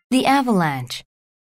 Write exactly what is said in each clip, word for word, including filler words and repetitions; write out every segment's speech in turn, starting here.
The Avalanche.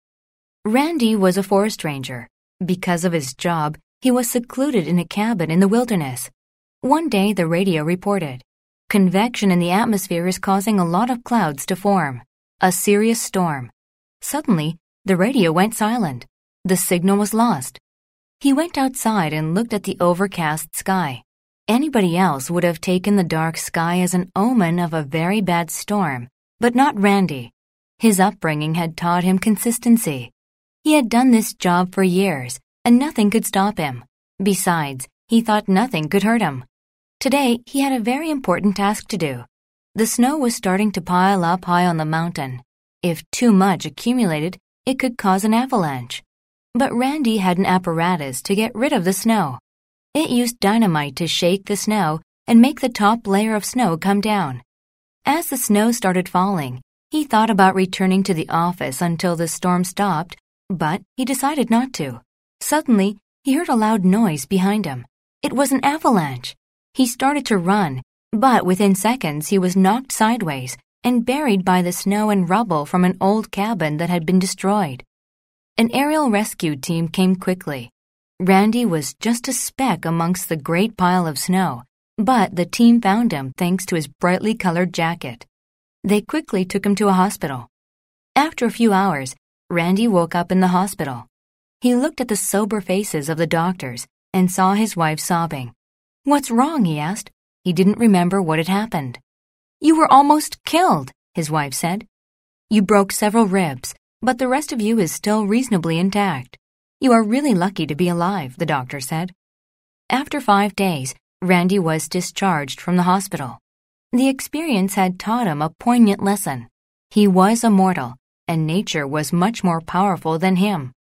Randy was a forest ranger. Because of his job, he was secluded in a cabin in the wilderness. One day, the radio reported, "Convection in the atmosphere is causing a lot of clouds to form. A serious storm." Suddenly, the radio went silent. The signal was lost. He went outside and looked at the overcast sky. Anybody else would have taken the dark sky as an omen of a very bad storm, but not Randy. His upbringing had taught him consistency. He had done this job for years, and nothing could stop him. Besides, he thought nothing could hurt him. Today, he had a very important task to do. The snow was starting to pile up high on the mountain. If too much accumulated, it could cause an avalanche. But Randy had an apparatus to get rid of the snow. It used dynamite to shake the snow and make the top layer of snow come down. As the snow started falling, he thought about returning to the office until the storm stopped, but he decided not to. Suddenly, he heard a loud noise behind him. It was an avalanche. He started to run, but within seconds he was knocked sideways and buried by the snow and rubble from an old cabin that had been destroyed. An aerial rescue team came quickly. Randy was just a speck amongst the great pile of snow, but the team found him thanks to his brightly colored jacket. They quickly took him to a hospital. After a few hours, Randy woke up in the hospital. He looked at the sober faces of the doctors and saw his wife sobbing. "What's wrong?" he asked. He didn't remember what had happened. "You were almost killed," his wife said. "You broke several ribs, but the rest of you is still reasonably intact. You are really lucky to be alive," the doctor said. After five days, Randy was discharged from the hospital. The experience had taught him a poignant lesson. He was immortal, and nature was much more powerful than him.